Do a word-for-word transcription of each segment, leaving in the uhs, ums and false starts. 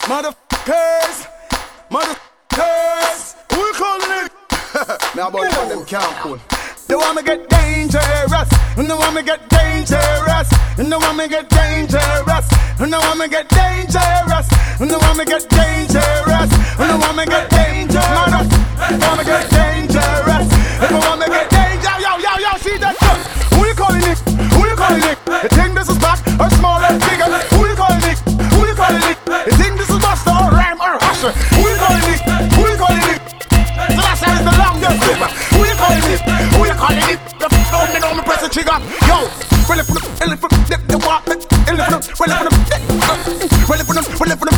Motherfuckers, motherfuckers, who you calling it? Now about one them can't pull. They want me get dangerous, and they want me get dangerous, and they want me get dangerous, and they want me get dangerous, and they want me get dangerous, and they want me get dangerous, they want me get dangerous, if they want me get dangerous, yo, yo, yo, see that shit? Who you calling it? Who you calling it? You think this is back or small or bigger? Who you calling it? Who you calling it? You think this is Buster or Rhyme or Usher? Who you calling it? Who you calling it? So that sounds the longest river. Who you calling it? Who you calling it? The f*** don't me know me press the trigger. Yo, really for them, really for them, dip the walk, really for them, really for them, really for them, really for them,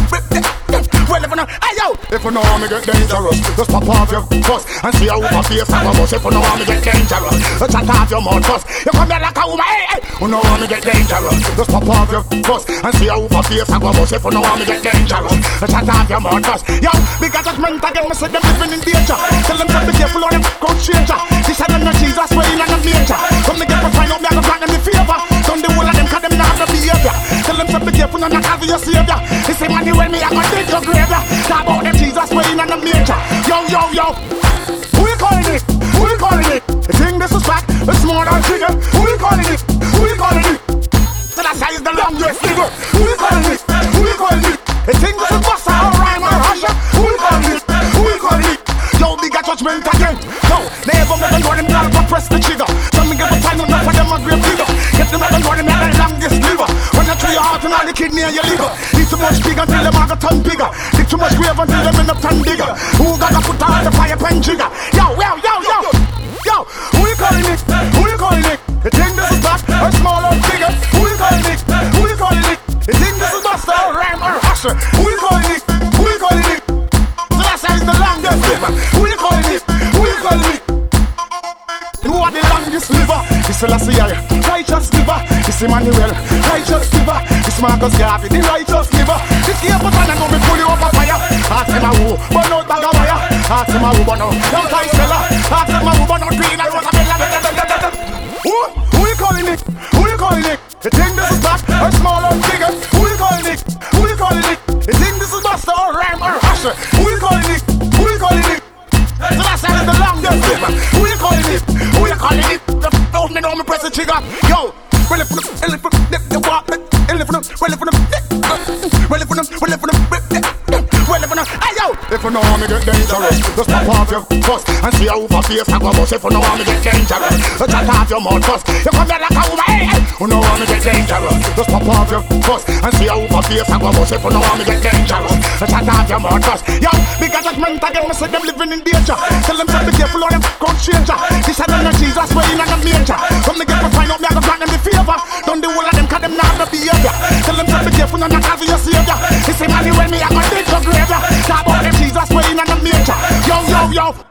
really for them. Hey yo, if you know how me get dangerous, just pop off your fuss and see how my face I go bust. If you know how me get dangerous, just chat off your mouth first. You come here like a woman, hey hey. You know how me get dangerous, just pop off your fuss and see how my face I go bust. If you know how me get dangerous, just chat off your mouth first. Yo, big judgment again, me say them living in danger. Tell them to be careful or them could change. This is not Jesus, way in a nature. Come to get to find out me, I go grant them the favor. Done the whole of them, cause them not have no behavior. Tell them to be careful and not have your savior. This is money when me, I go dig your grave. Talk about them Jesus, way in a nature. Yo, yo, yo. Who you calling it? Who you calling it? You think this is back? It's more than trigger. Who you calling it? Who you calling it? So that size the longest nigga. Who you calling it? Who you calling it? You think this is Buster or Rhyme or Usher? Who you calling it? Who you calling it? Yo, bigger judgment again. No, never make them know them not to press the trigger. Some me give a time enough for them a great figure. Get them out and know them not the longest liver. Run out through your heart and all the kidney and your liver. Eat too much big until them a go turn bigger. Dig too much grave until them end up turn bigger. Who got to put on the fire pen trigger? Yo, yo, yo, yo. Yo, who you calling it? Who you calling it? You think this is back or small or bigger? Who you calling it? Who you calling it? You think this is Buster or Rhyme or Usher? Who you calling it? Who you calling it? So that sounds the longest liver. Who you calling it? Who you calling it? Who are the longest liver? This is Selassie, righteous liver. This is Emmanuel, righteous liver. This is Marcus Garvey, the righteous liver. This here put on and go me pull you up a fire. Ask him a who, but not bag of wire. Ask him a who, but no, no time seller. Ask him a who, but not green and rosabella. Who? Who you calling it? Who you calling it? You think this is back or small or bigger? Who you calling it? Who you calling it? You think this is Buster or Rhyme or Usher? Who you calling it? Who you calling it? So that sounds the longest river. Who you calling it? Who you calling it? The f*** don't me know me press the trigger. Yo, really for them, really for them, dip the walk, really for them, really for them, really for them, really for them, really for them. Hey yo, if you know how me get dangerous, just pop off your fuss and see how my face I go bust. If you know how me get dangerous, just chat off your mouth first. You come here like a woman, hey hey. You know how me get dangerous, just pop off your fuss and see how my face I go bust. If you know how me get dangerous, just chat off your mouth first. Yo, big judgment again, me say them living in danger. Tell them to be careful or them could change. This is not Jesus, way in a nature. Come to get to find out me, I go grant them the favor. Done the whole of them, cause them not have no behavior. Tell them to be careful and not have your savior. This is money when me, I go dig your grave. Talk about them Jesus, way in a nature. Yo, yo, yo.